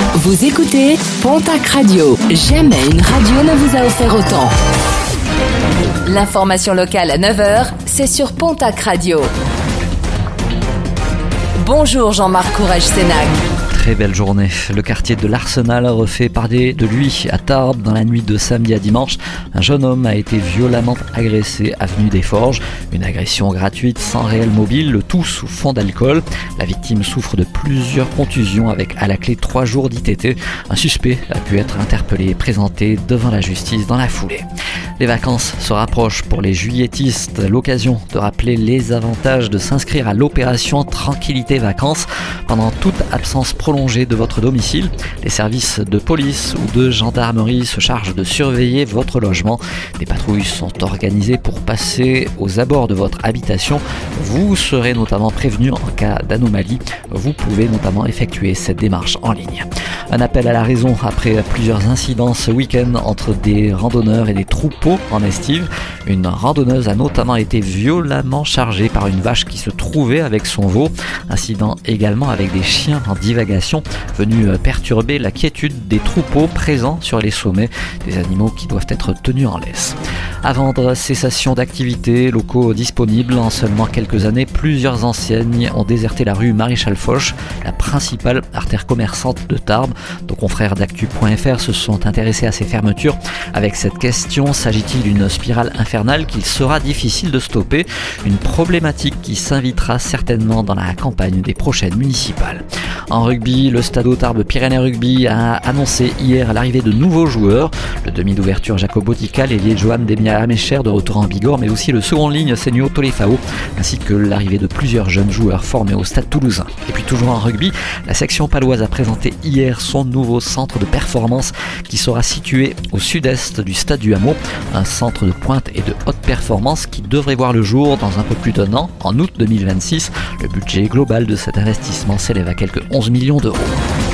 Vous écoutez Pontac Radio. Jamais une radio ne vous a offert autant. L'information locale à 9h, c'est sur Pontac Radio. Bonjour Jean-Marc Courage-Sénac. Très belle journée. Le quartier de l'Arsenal refait parler de lui à Tarbes dans la nuit de samedi à dimanche. Un jeune homme a été violemment agressé avenue des Forges. Une agression gratuite sans réel mobile, le tout sous fond d'alcool. La victime souffre de plusieurs contusions avec à la clé 3 jours d'ITT. Un suspect a pu être interpellé et présenté devant la justice dans la foulée. Les vacances se rapprochent pour les juilletistes. L'occasion de rappeler les avantages de s'inscrire à l'opération Tranquillité Vacances pendant toute absence prolongée de votre domicile. Les services de police ou de gendarmerie se chargent de surveiller votre logement. Des patrouilles sont organisées pour passer aux abords de votre habitation. Vous serez notamment prévenu en cas d'anomalie. Vous pouvez notamment effectuer cette démarche en ligne. Un appel à la raison après plusieurs incidents ce week-end entre des randonneurs et des troupeaux en estive. Une randonneuse a notamment été violemment chargée par une vache qui se trouvait avec son veau. Incident également avec des chiens en divagation venus perturber la quiétude des troupeaux présents sur les sommets. Des animaux qui doivent être tenus en laisse. À vendre, cessation d'activité, locaux disponibles. En seulement quelques années, plusieurs enseignes ont déserté la rue Maréchal Foch, la principale artère commerçante de Tarbes. Nos confrères d'actu.fr se sont intéressés à ces fermetures avec cette question: s'agit-il d'une spirale infernale qu'il sera difficile de stopper? Une problématique qui s'invitera certainement dans la campagne des prochaines municipales. En rugby, le Stade Tarbes Pyrénées Rugby a annoncé hier l'arrivée de nouveaux joueurs. Le demi d'ouverture Jacob Botical et l'ailier Johan Demia-Amecher de retour en Bigorre, mais aussi le second ligne Senio Tolefao, ainsi que l'arrivée de plusieurs jeunes joueurs formés au Stade Toulousain. Et puis toujours en rugby, la section paloise a présenté hier son nouveau centre de performance qui sera situé au sud-est du Stade du Hameau. Un centre de pointe et de haute performance qui devrait voir le jour dans un peu plus d'un an, en août 2026. Le budget global de cet investissement s'élève à quelques 11 millions d'euros.